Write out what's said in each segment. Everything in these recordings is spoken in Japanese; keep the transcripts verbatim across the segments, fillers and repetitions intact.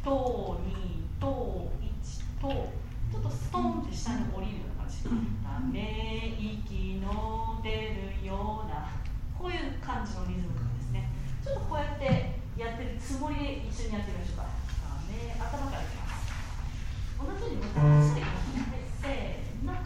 とにといちとちょっとストーンって下に降りるような感じ。ため息の出るようなこういう感じのリズム感ですね。ちょっとこうやってやってるつもりで一緒にやってみましょうか。ため頭からいきます。同じようにまた足でいきますね。せーの。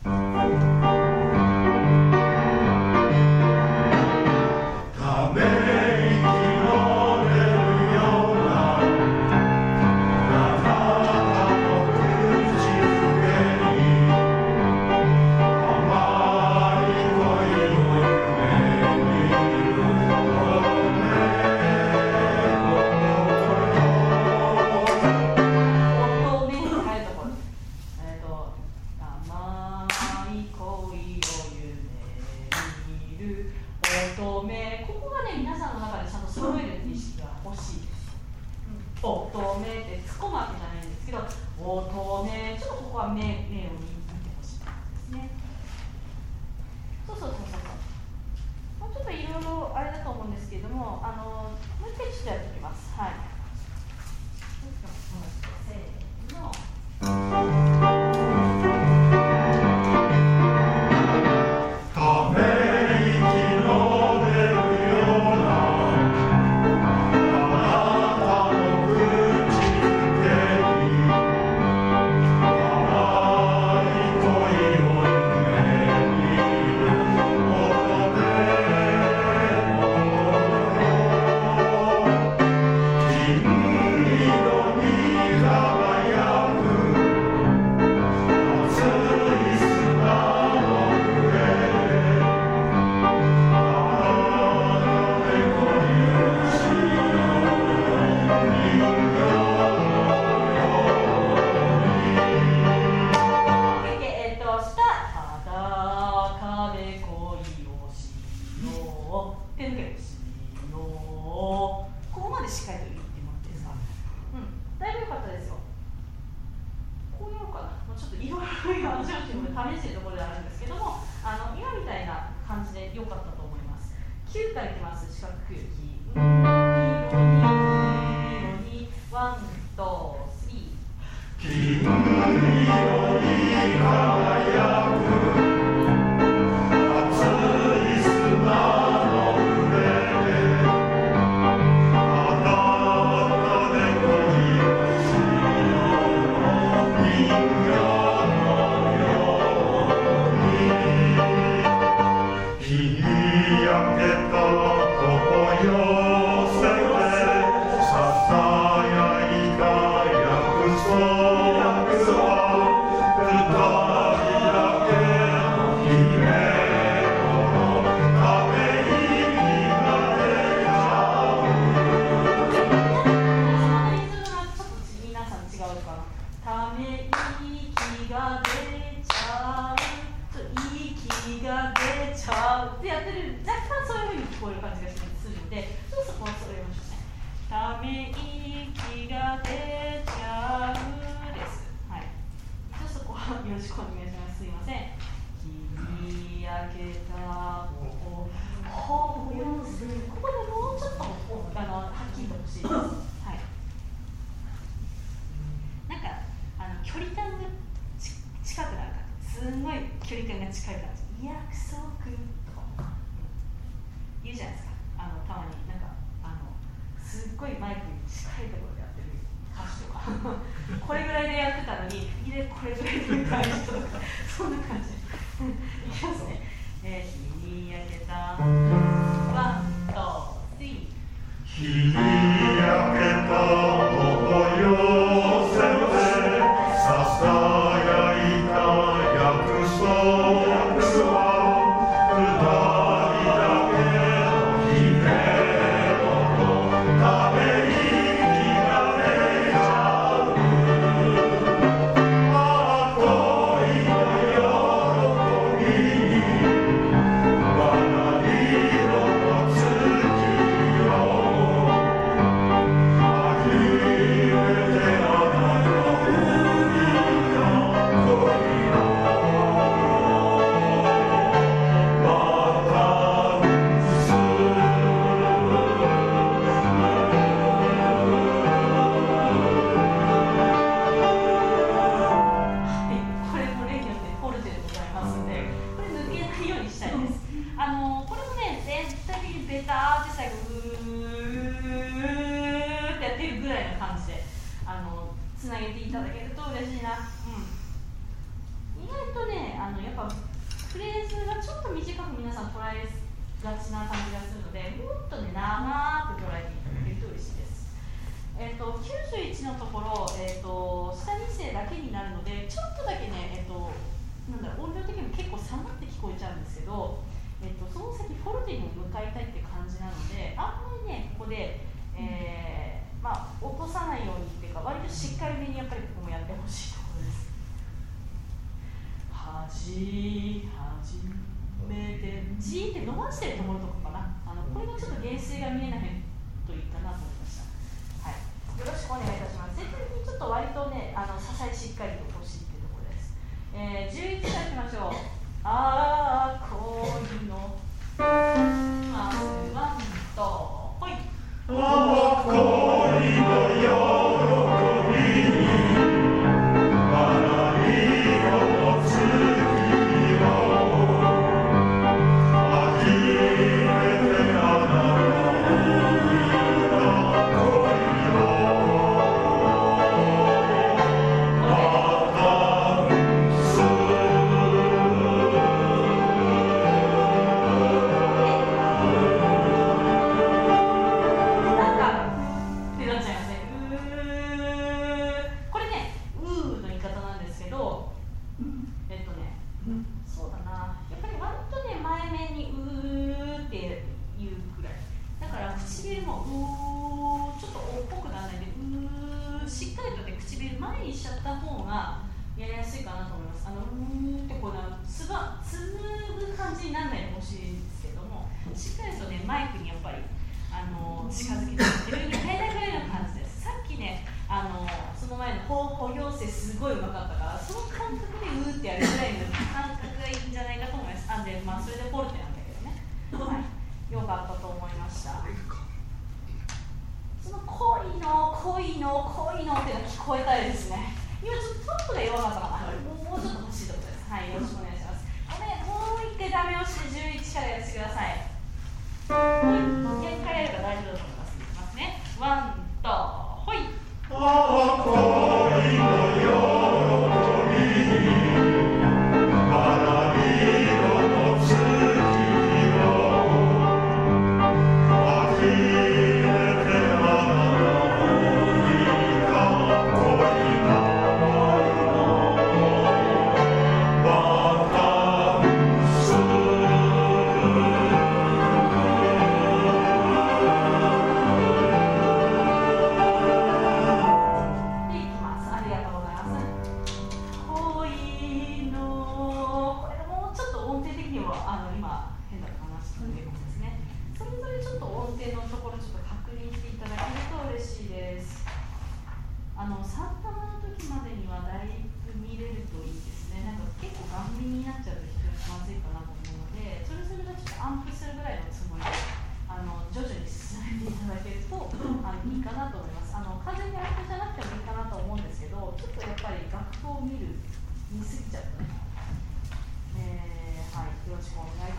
ため息の出るようなあなたの口づけに甘い恋を夢見る乙女乙女に入るところ。えっと甘い恋を夢見る乙女。ここがね、皆さんの中でちゃんと揃えるって意識が欲しいです。乙女って突っ込むわけじゃないんですけど、乙女、ちょっとここは目、目を見てほしいですね。そうそうそうそうそう。もうちょっといろいろあれだと思うんですけれども、あのもう一回ちょっとやっておきます。はい。せーの。 ため息の出るようなあなたの口づけに甘い恋を夢見る乙女金色に輝く熱い砂の上でえっと、下、裸で恋をしよう。手抜けしよう。ここまでしっかりと言ってもらっていいですか。うん、だいぶ良かったですよ。こうやろうかな。もうちょっといろいろ私のチームで試しているところであるんですけども、あの今みたいな感じで良かったと思います。きゅうからいきます。四角く。金色にワン、とスリー。 金色に輝く熱い砂の上であなたで恋をしよう人魚のように日焼けた頬寄せてささやいた約束ため息が出ちゃう、息が出ちゃうってやってる、若干そういう風に聞こえる感じがするので、ちょっとそこをそれましょうね。ため息が出ちゃうです。はい。ちょっとそこはよろしくお願いします。すいません。日焼けた頬、頬よす。ここでもうちょっとあのはっきりと欲しいです。はい。なんかあの距離感がち近くなる感じ、すんごい距離感が近い感じ、約束とか言うじゃないですか。あのたまになんかあのすっごいマイクに近いところでやってる歌手とかこれぐらいでやってたのにいでこれぐらいで歌う人とかそんな感じいきますね。えー、日焼けたワン、とスリー。 日焼けた頬寄せてささやいた約束は二人だけの夢のため息が出ちゃうああ恋の喜びにバラ色の月よらいの感じであのつなげていただけると嬉しいな。うん、意外とねあのやっぱフレーズがちょっと短く皆さん捉えがちな感じがするので、もっとね長く捉えていただけると嬉しいです。えー、ときゅうじゅういちのところ、えー、と下に声だけになるのでちょっとだけね、えー、となんだろう音量的にも結構下がって聞こえちゃうんですけど、えー、とその先フォルテにも向かいたいって感じなので、あんまりねここで、えーまあ、落とさないようにっていうか割としっかりめにやっぱりここもやってほしいところです。はじはじめて G って伸ばしてるところとかかな、あのこれがちょっと減衰が見えないといいかなと思いました。はい、よろしくお願いいたします。全体的にちょっと割とねあの支えしっかりと欲しいっていうところです。えー、じゅういちからいきましょう。あー恋のまずワンとほい。 あー恋の喜びに花色の月を初めてあなたを見た恋をまたすなんかってなっちゃいますね。うーこれねうーの言い方なんですけど、えっとねそうだな、やっぱり割とね前面にうーっていうくらいだから唇もうーちょっとおっぽくならないでうーしっかりとね唇前にしちゃった方がやりやすいかなと思います。あのうーってこうなつば紡ぐ感じにならないでほしいんですけども、しっかりとねマイクにやっぱりあの近づけて自分に入らないぐらいの感じです。さっきねあのその前の保保養性すごいうまかったから、その感覚でうーってやるぐらいの感覚がいいんじゃないかと思います。あんで、まあ、それでフォルテなんだけどね、はい、よかったと思いました。その恋の恋の恋のっていうの聞こえたいですね。今ちょっとトップが弱かったかな、もうちょっと欲しいところです。はい、よろしくお願いします。ごめん、もう一回ダメ押しでじゅういちからやってください。もう一回やれば大丈夫だと思います。いきますね。ワンとほい。 ああ恋の喜びに花色の月を初めてあなたを見た恋のバカンスでいきます。ありがとうございます。恋のこれもうちょっと音程的にはあの今変だった話の結構ですね。それぞれちょっと音程のところちょっと確認していただけると嬉しいです。あのさん玉の時までにはだいぶ見れるといいですね。なんか結構ガン見になっちゃうと非常にまずいかなと思うので、それぞれがちょっとアンプするぐらいのつもりであの徐々に進めていただけるとあのいいかなと思います。あの完全にアンプじゃなくてもいいかなと思うんですけど、ちょっとやっぱり楽譜を見る見すぎちゃうとね、えーはい、よろしくお願いします。